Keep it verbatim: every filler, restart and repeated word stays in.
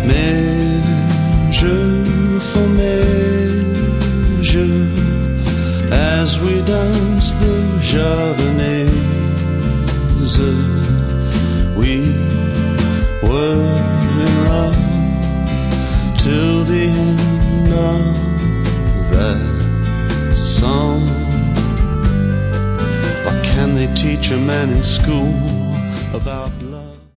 Measure for measure, as we dance the Javanaise, we were in love till the end of that song. What can they teach a man in school about love?